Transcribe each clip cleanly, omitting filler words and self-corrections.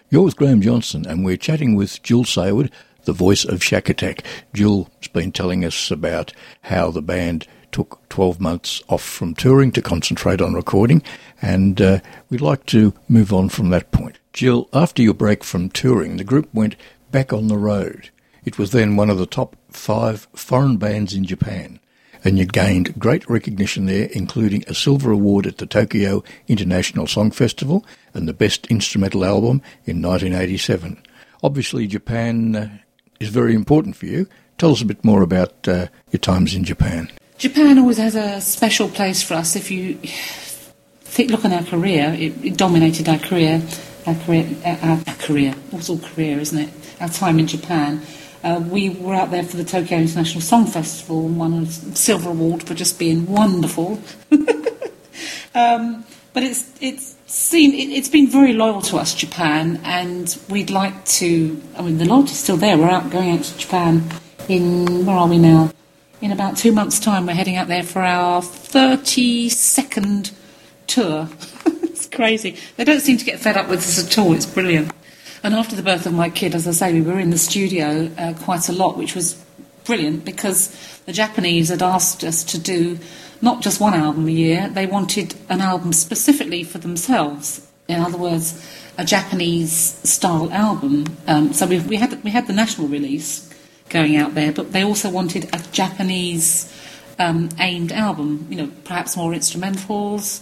You're with Graham Johnson, and we're chatting with Jill Sayward, the voice of Shack Attack. Jill's been telling us about how the band took 12 months off from touring to concentrate on recording, and we'd like to move on from that point. Jill, after your break from touring, the group went back on the road. It was then one of the top 5 foreign bands in Japan, and you gained great recognition there, including a silver award at the Tokyo International Song Festival and the Best Instrumental Album in 1987. Obviously, Japan is very important for you. Tell us a bit more about your times in Japan. Japan always has a special place for us. If you look on our career, it dominated our career. Our career. It was all career, isn't it? Our time in Japan. We were out there for the Tokyo International Song Festival and won a silver award for just being wonderful. But it's been very loyal to us, Japan, and we'd like to. I mean, the loyalty's still there. We're going out to Japan where are we now? In about 2 months' time, we're heading out there for our 32nd tour. It's crazy. They don't seem to get fed up with us at all. It's brilliant. And after the birth of my kid, as I say, we were in the studio quite a lot, which was brilliant because the Japanese had asked us to do not just one album a year. They wanted an album specifically for themselves. In other words, a Japanese-style album. So we had the national release going out there, but they also wanted a Japanese aimed album. You know, perhaps more instrumentals.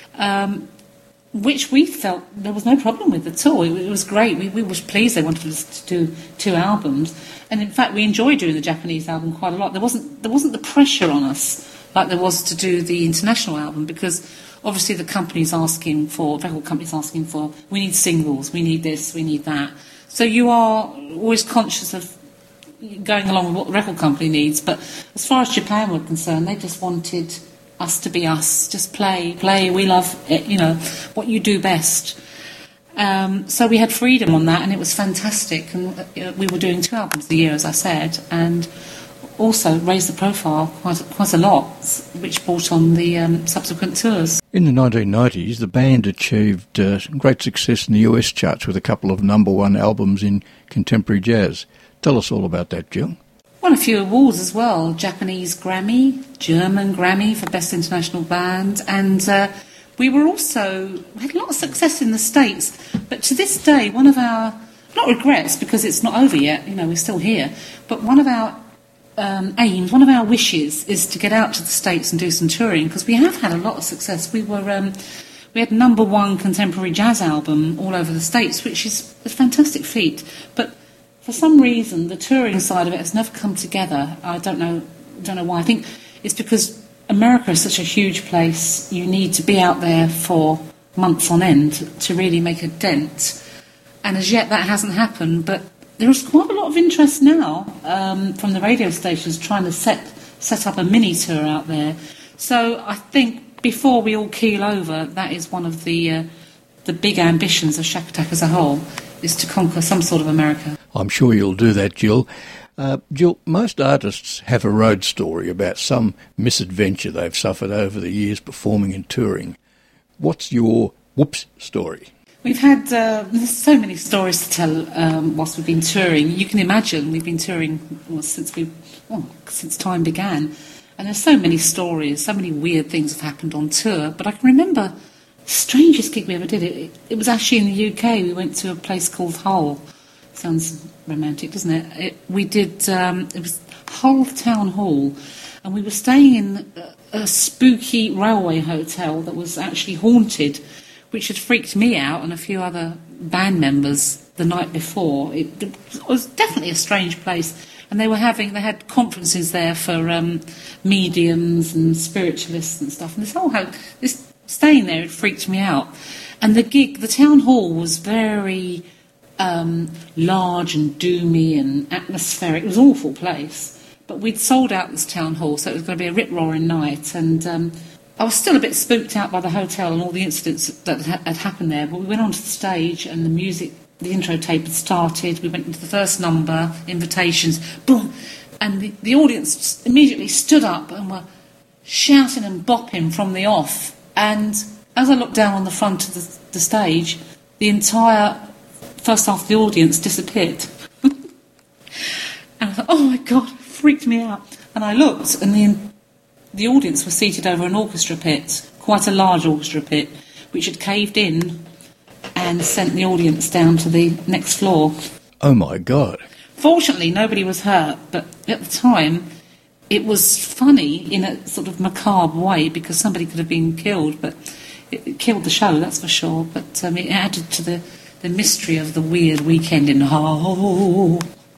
Which we felt there was no problem with at all. It was great. We were pleased they wanted us to do 2 albums, and in fact we enjoyed doing the Japanese album quite a lot. There wasn't the pressure on us like there was to do the international album, because obviously the record company's asking for, we need singles, we need this, we need that. So you are always conscious of going along with what the record company needs. But as far as Japan were concerned, they just wanted us to be us, just play, we love it, you know, what you do best. So we had freedom on that, and it was fantastic, and we were doing 2 albums a year, as I said, and also raised the profile quite a lot, which brought on the subsequent tours. In the 1990s, the band achieved great success in the US charts with a couple of #1 albums in contemporary jazz. Tell us all about that, Jill. Won a few awards as well. Japanese Grammy, German Grammy for Best International Band, and we had a lot of success in the States. But to this day, one of our, not regrets because it's not over yet, you know, we're still here, but one of our aims, one of our wishes is to get out to the States and do some touring, because we have had a lot of success. We had #1 contemporary jazz album all over the States, which is a fantastic feat. But for some reason, the touring side of it has never come together. I don't know why. I think it's because America is such a huge place. You need to be out there for months on end to really make a dent. And as yet, that hasn't happened. But there is quite a lot of interest now from the radio stations trying to set up a mini tour out there. So I think before we all keel over, that is one of the big ambitions of Shack Attack as a whole, is to conquer some sort of America. I'm sure you'll do that, Jill. Jill, most artists have a road story about some misadventure they've suffered over the years performing and touring. What's your whoops story? We've had there's so many stories to tell whilst we've been touring. You can imagine we've been touring since time began, and there's so many stories, so many weird things have happened on tour. But I can remember the strangest gig we ever did. It was actually in the UK. We went to a place called Hull. Sounds romantic, doesn't it? It was Hull Town Hall, and we were staying in a spooky railway hotel that was actually haunted, which had freaked me out and a few other band members the night before. It was definitely a strange place, and they had conferences there for mediums and spiritualists and stuff. And this staying there, it freaked me out. And the town hall was very large and doomy and atmospheric. It was an awful place. But we'd sold out this town hall, so it was going to be a rip-roaring night. And I was still a bit spooked out by the hotel and all the incidents that had happened there. But we went onto the stage, and the intro tape had started. We went into the first number, invitations, boom. And the audience immediately stood up and were shouting and bopping from the off. And as I looked down on the front of the stage, the entire first half of the audience disappeared. And I thought, oh my God, it freaked me out. And I looked, and the audience was seated over an orchestra pit, quite a large orchestra pit, which had caved in and sent the audience down to the next floor. Oh my God. Fortunately, nobody was hurt, but at the time, it was funny in a sort of macabre way because somebody could have been killed, but it killed the show, that's for sure. But it added to the mystery of the weird weekend in Hull.